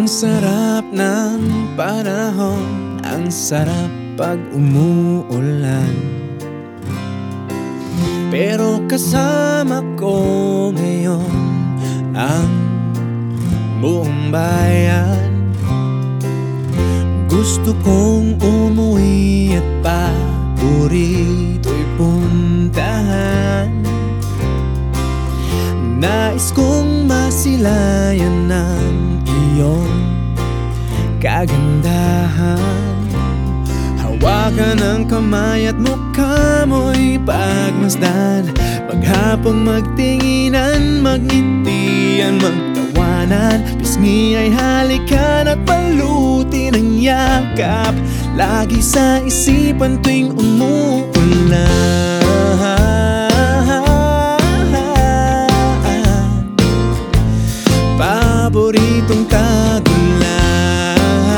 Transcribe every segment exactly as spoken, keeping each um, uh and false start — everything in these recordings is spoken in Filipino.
sarap ng panahon, ang sarap pag umuulan. Pero kasama ko ngayon ang buong bayan. Gusto kong umuwi at paborito'y puntahan. Nais kong masilayan ng iyong kagandahan. Hawakan ang kamay at mukha mo'y pagmasdan. Maghapong magtinginan, magngitian, magtawanan. Pisngi ay halikan at balutin ang yakap. Lagi sa isipan tuwing umuulan. Paboritong tagulan.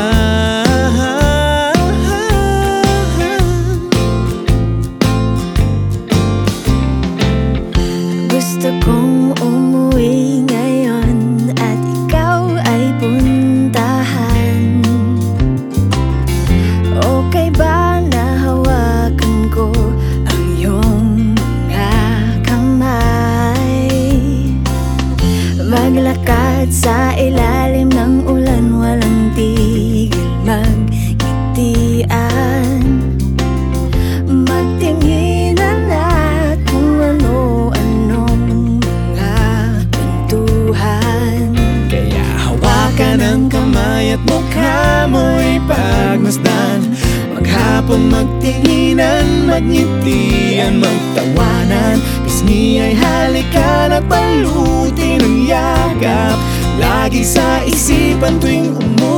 Gusto kong umuwi ngayon at ikaw ay puntahan. Okay ba na hawakan ko ang iyong mga kamay? Maglakad sa ilalim ng ulan, walang tigil magngitian. Magtinginan at kung ano-anong mga kwentuhan. Kaya hawakan ang kamay at mukha mo'y pagmasdan. Maghapong magtinginan, magngitian, magtawanan. Pisngi ay halikan at balutin ang yakap. Lagi sa isipan tuwing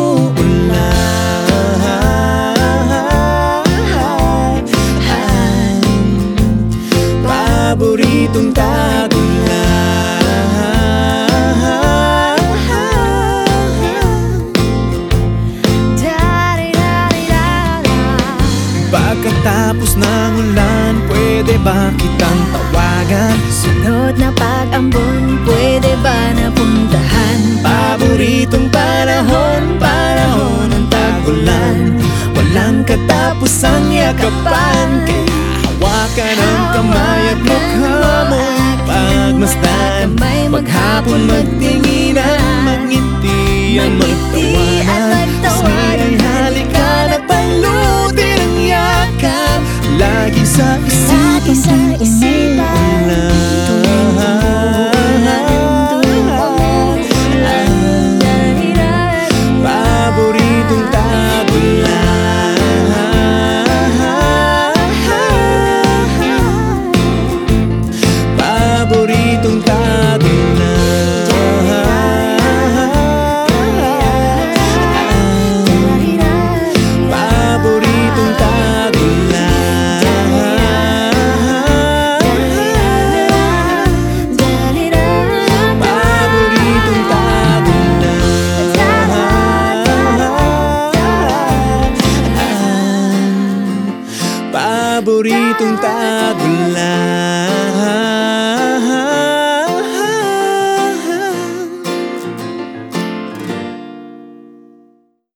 umuulan. Paboritong tagulan. Pagkatapos ng ulan, pwede ba kitang tawagan? Sunod na pag-ambon, pwede ba napuntahan? Paboritong panahon, panahon ng tag-ulan. Walang katapusang yakapan. Kaya hawakan ang kamay at mukha mo'y pagmasdan. Maghapon magtinginan, magngitian, magtawanan. Pisngi ay halikan at balutin ang yakap. Lagi sa isipan tuwing umuulan. Paboritong tagulan. Paboritong tagulan. Paboritong tagulan. Paboritong tagulan. Paboritong tagulan.